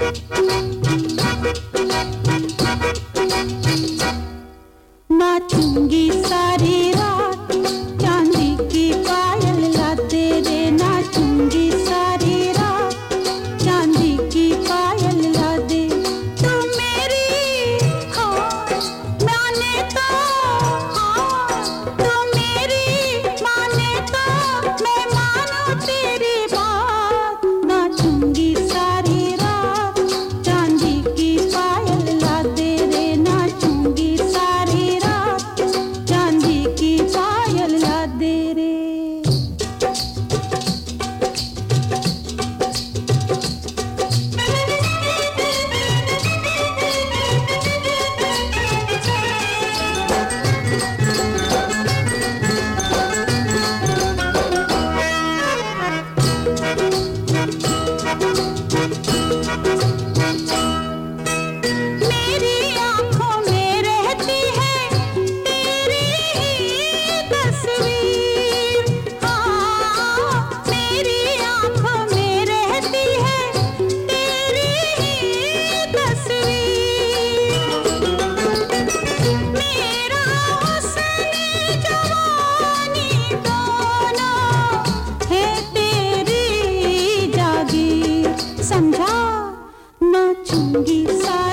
नाचूंगी सारी रात चांदी की पायल ला दे रे, नाचूंगी सारी रात चांदी की पायल ला दे। तू मेरी हाँ माने तो, हाँ तू मेरी माने तो मैं मानूं तेरी बात। नाचूंगी सारी रात चांदी की पायल ला दे रे, नाचूंगी सारी रात चांदी की पायल ला दे रे। मेरी आँखों में रहती है तेरी ही तस्वीर, हाँ मेरी आँखों में रहती है तेरी ही तस्वीर। मेरा हुस्न जवानी दोनों है तेरी जागीर, समझा। नाचूंगी सारी